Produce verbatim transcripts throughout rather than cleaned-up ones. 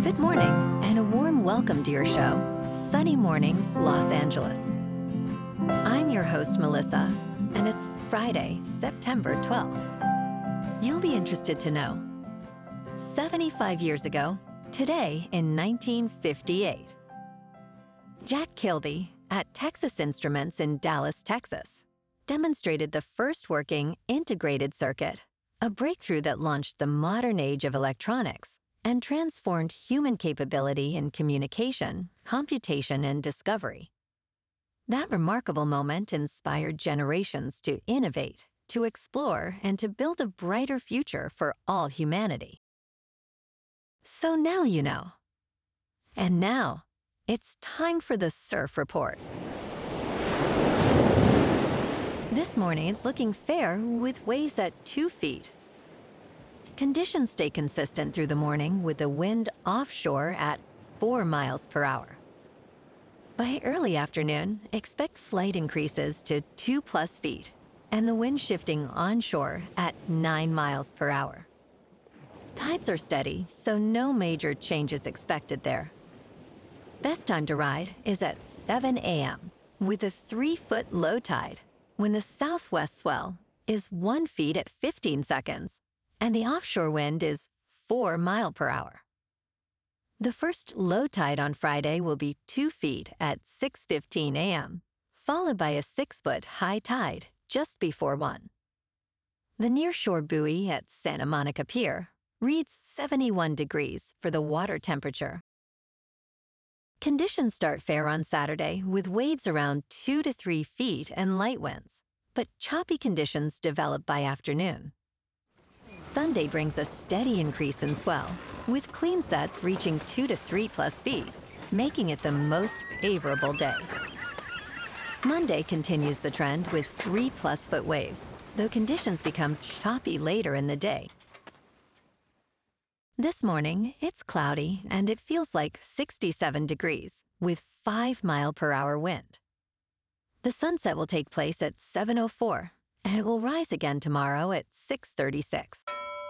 Good morning, and a warm welcome to your show, Sunny Mornings, Los Angeles. I'm your host, Melissa, and it's Friday, September twelfth. You'll be interested to know, seventy-five years ago, today in nineteen fifty-eight, Jack Kilby at Texas Instruments in Dallas, Texas, demonstrated the first working integrated circuit, a breakthrough that launched the modern age of electronics and transformed human capability in communication, computation, and discovery. That remarkable moment inspired generations to innovate, to explore, and to build a brighter future for all humanity. So now you know. And now, it's time for the Surf Report. This morning, it's looking fair with waves at two feet. Conditions stay consistent through the morning with the wind offshore at four miles per hour. By early afternoon, expect slight increases to two plus feet and the wind shifting onshore at nine miles per hour. Tides are steady, so no major changes expected there. Best time to ride is at seven a.m. with a three-foot low tide when the southwest swell is one feet at fifteen seconds and the offshore wind is four mile per hour. The first low tide on Friday will be two feet at six fifteen a.m., followed by a six-foot high tide just before one. The nearshore buoy at Santa Monica Pier reads seventy-one degrees for the water temperature. Conditions start fair on Saturday with waves around two to three feet and light winds, but choppy conditions develop by afternoon. Sunday brings a steady increase in swell, with clean sets reaching two to three plus feet, making it the most favorable day. Monday continues the trend with three plus foot waves, though conditions become choppy later in the day. This morning, it's cloudy and it feels like sixty-seven degrees with five mile per hour wind. The sunset will take place at seven oh four and it will rise again tomorrow at six thirty-six.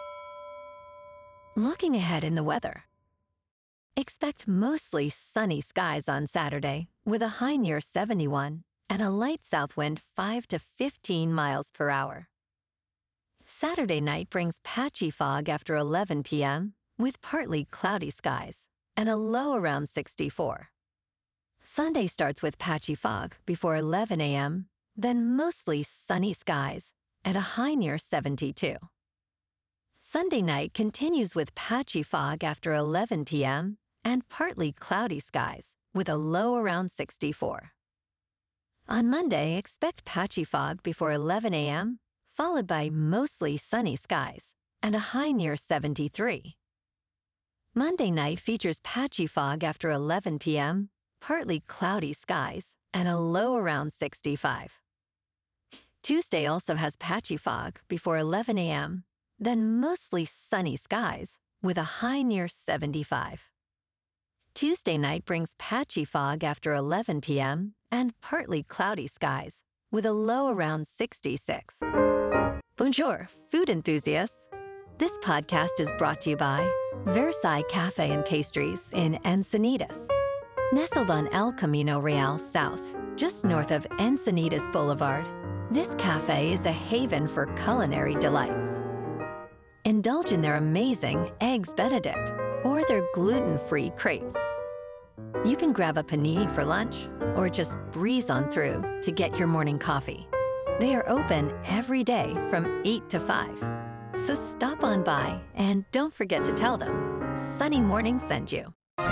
Looking ahead in the weather. Expect mostly sunny skies on Saturday with a high near seventy-one and a light south wind five to fifteen miles per hour. Saturday night brings patchy fog after eleven p.m. with partly cloudy skies and a low around sixty-four. Sunday starts with patchy fog before eleven a.m., then mostly sunny skies and a high near seventy-two. Sunday night continues with patchy fog after eleven p.m. and partly cloudy skies with a low around sixty-four. On Monday, expect patchy fog before eleven a.m., followed by mostly sunny skies and a high near seventy-three. Monday night features patchy fog after eleven p.m., partly cloudy skies, and a low around sixty-five. Tuesday also has patchy fog before eleven a.m., then mostly sunny skies with a high near seventy-five. Tuesday night brings patchy fog after eleven p.m. and partly cloudy skies with a low around sixty-six. Bonjour, food enthusiasts. This podcast is brought to you by Versailles Cafe and Pastries in Encinitas. Nestled on El Camino Real South, just north of Encinitas Boulevard, this cafe is a haven for culinary delights. Indulge in their amazing Eggs Benedict or their gluten-free crepes. You can grab a panini for lunch or just breeze on through to get your morning coffee. They are open every day from eight to five. So stop on by and don't forget to tell them Sunny Morning sent you.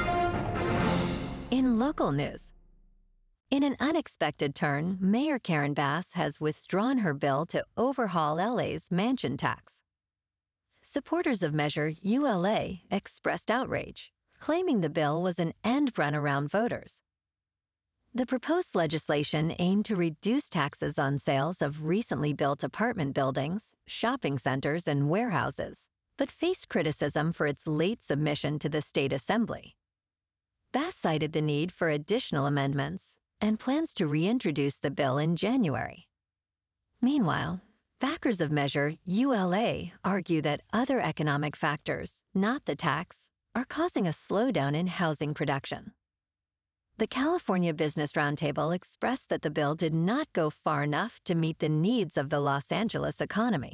In local news, in an unexpected turn, Mayor Karen Bass has withdrawn her bill to overhaul L A's mansion tax. Supporters of Measure U L A expressed outrage, claiming the bill was an end run around voters. The proposed legislation aimed to reduce taxes on sales of recently built apartment buildings, shopping centers, and warehouses, but faced criticism for its late submission to the state assembly. Bass cited the need for additional amendments and plans to reintroduce the bill in January. Meanwhile, backers of Measure U L A argue that other economic factors, not the tax, are causing a slowdown in housing production. The California Business Roundtable expressed that the bill did not go far enough to meet the needs of the Los Angeles economy.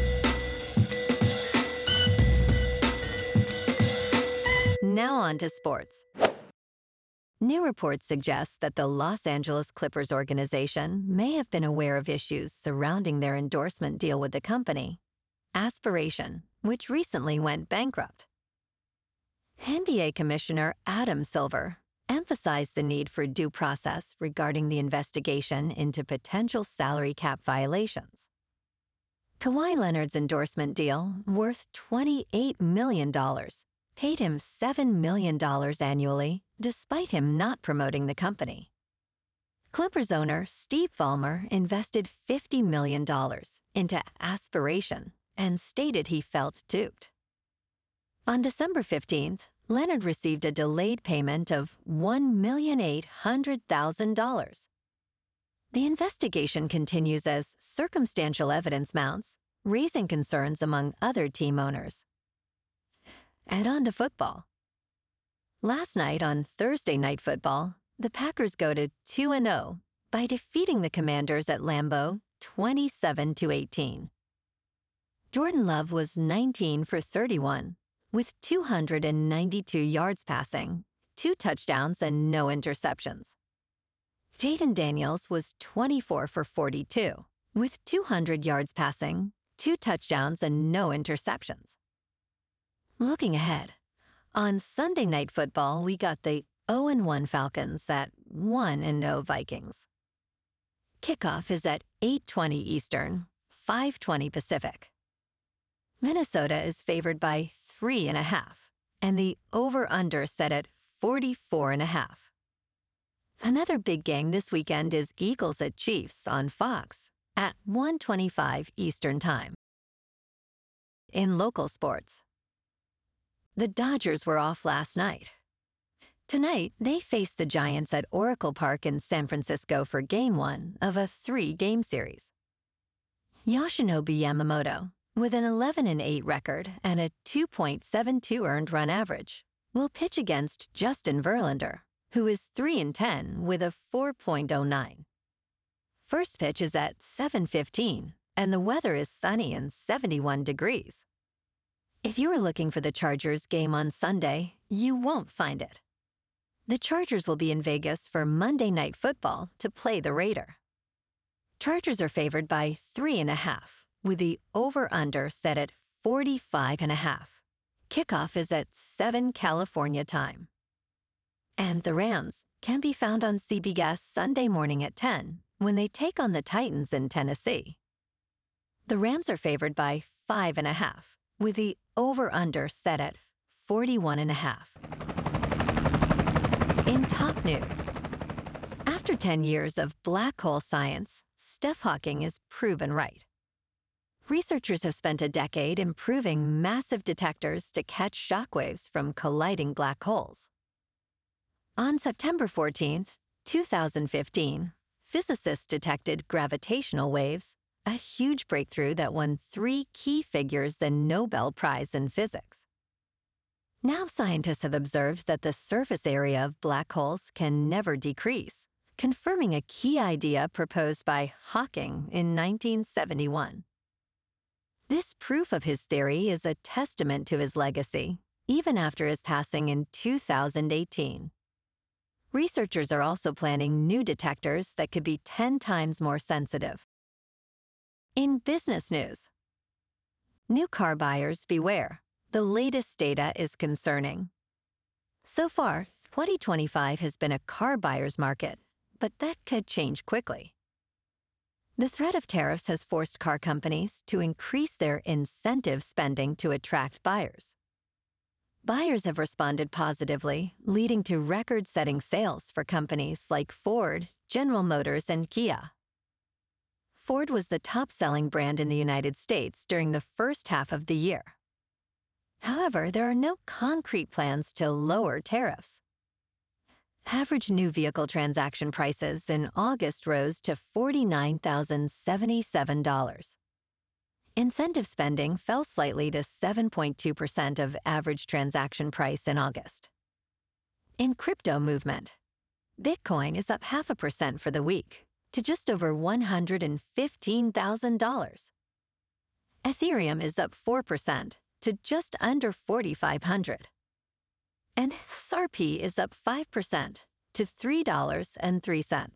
Now on to sports. New reports suggest that the Los Angeles Clippers organization may have been aware of issues surrounding their endorsement deal with the company, Aspiration, which recently went bankrupt. N B A Commissioner Adam Silver emphasized the need for due process regarding the investigation into potential salary cap violations. Kawhi Leonard's endorsement deal, worth twenty-eight million dollars, paid him seven million dollars annually, despite him not promoting the company. Clippers owner Steve Ballmer invested fifty million dollars into Aspiration and stated he felt duped. On December fifteenth, Leonard received a delayed payment of one million eight hundred thousand dollars. The investigation continues as circumstantial evidence mounts, raising concerns among other team owners. And on to football. Last night on Thursday Night Football, the Packers go to two and oh by defeating the Commanders at Lambeau twenty-seven to eighteen. Jordan Love was nineteen for thirty-one, with two hundred ninety-two yards passing, two touchdowns and no interceptions. Jaden Daniels was twenty-four for forty-two, with two hundred yards passing, two touchdowns and no interceptions. Looking ahead, on Sunday Night Football, we got the oh and one Falcons at one and oh Vikings. Kickoff is at eight twenty Eastern, five twenty Pacific. Minnesota is favored by three and a half, and the over-under set at forty-four and a half. Another big game this weekend is Eagles at Chiefs on Fox at one twenty-five Eastern Time. In local sports, the Dodgers were off last night. Tonight, they face the Giants at Oracle Park in San Francisco for Game one of a three-game series. Yoshinobu Yamamoto, with an eleven and eight record and a two point seven two earned run average, will pitch against Justin Verlander, who is three and ten with a four point oh nine. First pitch is at seven fifteen, and the weather is sunny and seventy-one degrees. If you are looking for the Chargers game on Sunday, you won't find it. The Chargers will be in Vegas for Monday Night Football to play the Raider. Chargers are favored by three and a half, with the over-under set at forty-five and a half. Kickoff is at seven California time. And the Rams can be found on C B S Sunday morning at ten when they take on the Titans in Tennessee. The Rams are favored by five and a half, with the over-under set at forty-one and a half. In top news, after ten years of black hole science, Steph Hawking is proven right. Researchers have spent a decade improving massive detectors to catch shockwaves from colliding black holes. On September fourteenth, two thousand fifteen, physicists detected gravitational waves, a huge breakthrough that won three key figures the Nobel Prize in Physics. Now scientists have observed that the surface area of black holes can never decrease, confirming a key idea proposed by Hawking in nineteen seventy-one. This proof of his theory is a testament to his legacy, even after his passing in two thousand eighteen. Researchers are also planning new detectors that could be ten times more sensitive. In business news, new car buyers beware. The latest data is concerning. So far, twenty twenty-five has been a car buyer's market, but that could change quickly. The threat of tariffs has forced car companies to increase their incentive spending to attract buyers. Buyers have responded positively, leading to record-setting sales for companies like Ford, General Motors, and Kia. Ford was the top-selling brand in the United States during the first half of the year. However, there are no concrete plans to lower tariffs. Average new vehicle transaction prices in August rose to forty-nine thousand seventy-seven dollars. Incentive spending fell slightly to seven point two percent of average transaction price in August. In crypto movement, Bitcoin is up half a percent for the week to just over one hundred fifteen thousand dollars. Ethereum is up four percent to just under forty-five hundred dollars. And S R P is up five percent to three dollars and three cents.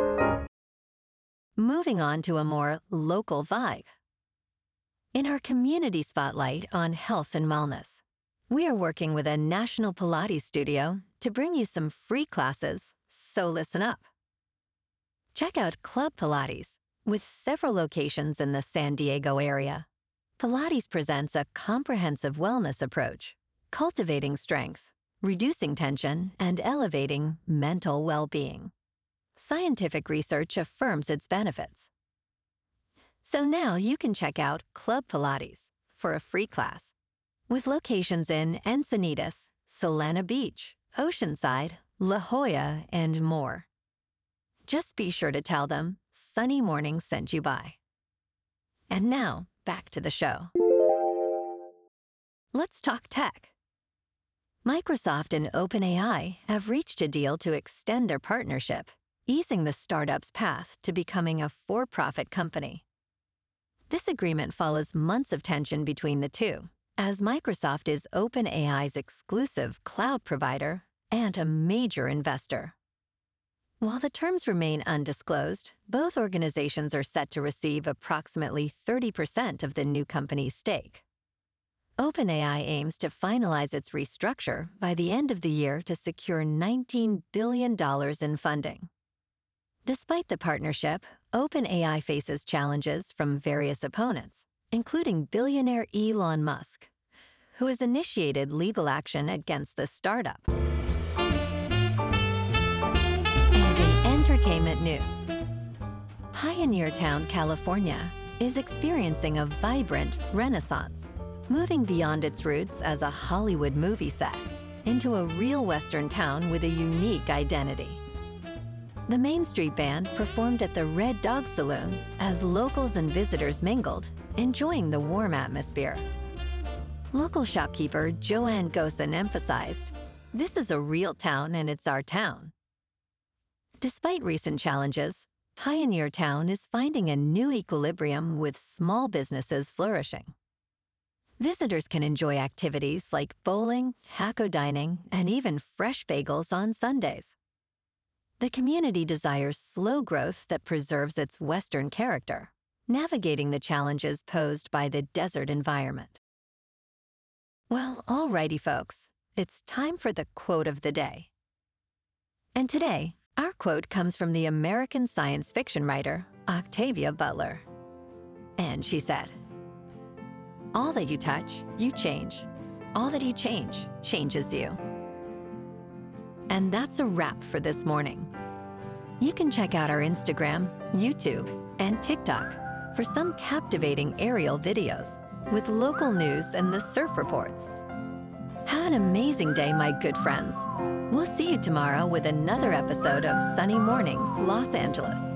Moving on to a more local vibe. In our community spotlight on health and wellness, we are working with a national Pilates studio to bring you some free classes, so listen up. Check out Club Pilates, with several locations in the San Diego area. Pilates presents a comprehensive wellness approach, cultivating strength, reducing tension, and elevating mental well-being. Scientific research affirms its benefits. So now you can check out Club Pilates for a free class, with locations in Encinitas, Solana Beach, Oceanside, La Jolla, and more. Just be sure to tell them Sunny Morning sent you by. And now, back to the show. Let's talk tech. Microsoft and OpenAI have reached a deal to extend their partnership, easing the startup's path to becoming a for-profit company. This agreement follows months of tension between the two, as Microsoft is OpenAI's exclusive cloud provider and a major investor. While the terms remain undisclosed, both organizations are set to receive approximately thirty percent of the new company's stake. OpenAI aims to finalize its restructure by the end of the year to secure nineteen billion dollars in funding. Despite the partnership, OpenAI faces challenges from various opponents, including billionaire Elon Musk, who has initiated legal action against the startup. And in entertainment news, Pioneer Town, California, is experiencing a vibrant renaissance, moving beyond its roots as a Hollywood movie set into a real Western town with a unique identity. The Main Street Band performed at the Red Dog Saloon as locals and visitors mingled, enjoying the warm atmosphere. Local shopkeeper Joanne Gosen emphasized, "This is a real town and it's our town." Despite recent challenges, Pioneer Town is finding a new equilibrium with small businesses flourishing. Visitors can enjoy activities like bowling, hacko dining, and even fresh bagels on Sundays. The community desires slow growth that preserves its Western character, navigating the challenges posed by the desert environment. Well, alrighty, folks, it's time for the quote of the day. And today, our quote comes from the American science fiction writer Octavia Butler. And she said, "All that you touch, you change. All that you change, changes you." And that's a wrap for this morning. You can check out our Instagram, YouTube, and TikTok for some captivating aerial videos with local news and the surf reports. Have an amazing day, my good friends. We'll see you tomorrow with another episode of Sunny Mornings, Los Angeles.